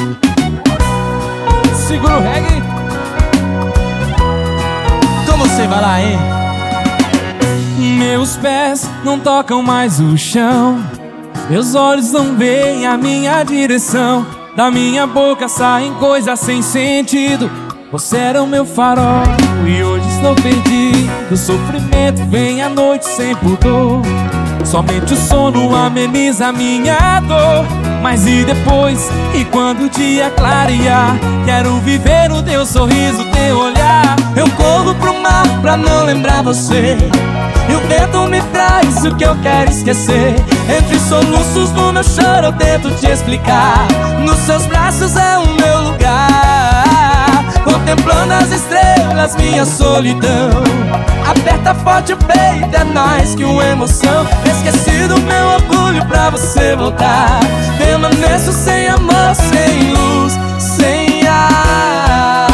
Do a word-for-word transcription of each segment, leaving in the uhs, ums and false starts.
Segura o reggae. Com você, vai lá, hein? Meus pés não tocam mais o chão, meus olhos não veem a minha direção. Da minha boca saem coisas sem sentido. Você era o meu farol e hoje estou perdido. O sofrimento vem à noite sem pudor. Somente o sono ameniza a minha dor. Mas e depois? E quando o dia clarear? Quero viver o teu sorriso, teu olhar. Eu corro pro mar pra não lembrar você, e o vento me traz o que eu quero esquecer. Entre soluços no meu choro eu tento te explicar. Nos seus braços é o meu lugar, contemplando as estrelas, minha solidão. Aperta forte o peito, é mais que uma emoção. Esqueci do meu orgulho pra você voltar. Permaneço sem amor, sem luz, sem ar.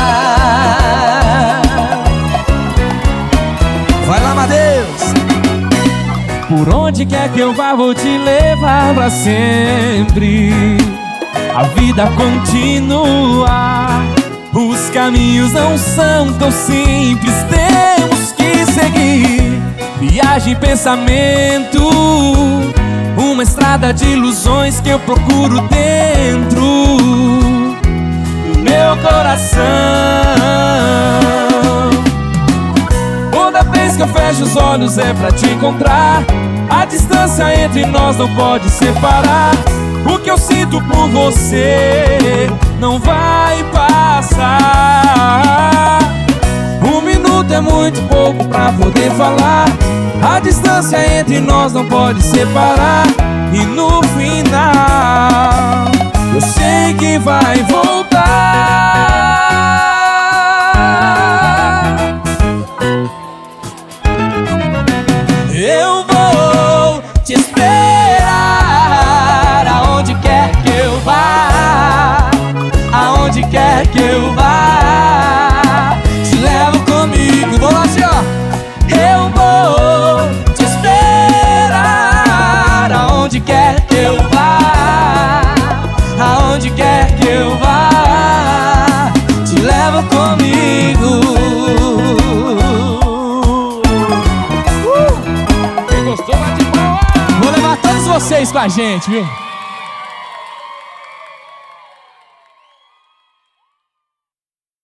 Vai lá, Matheus! Por onde quer que eu vá, vou te levar pra sempre. A vida continua, os caminhos não são tão simples, temos que seguir. Viagem, pensamento, uma estrada de ilusões que eu procuro dentro do meu coração. Toda vez que eu fecho os olhos é pra te encontrar. A distância entre nós não pode separar. O que eu sinto por você não vai passar. Um minuto é muito pouco pra poder falar. A distância entre nós não pode separar. E no final eu sei que vai voltar. Eu vou te esperar aonde quer que eu vá, aonde quer que eu vá. Te levo comigo, vou lá, ó. Eu vou te esperar aonde quer que eu vá, aonde quer que eu vá. Te levo comigo. Quem gostou, vai de boa. Vou levar todos vocês com a gente, viu?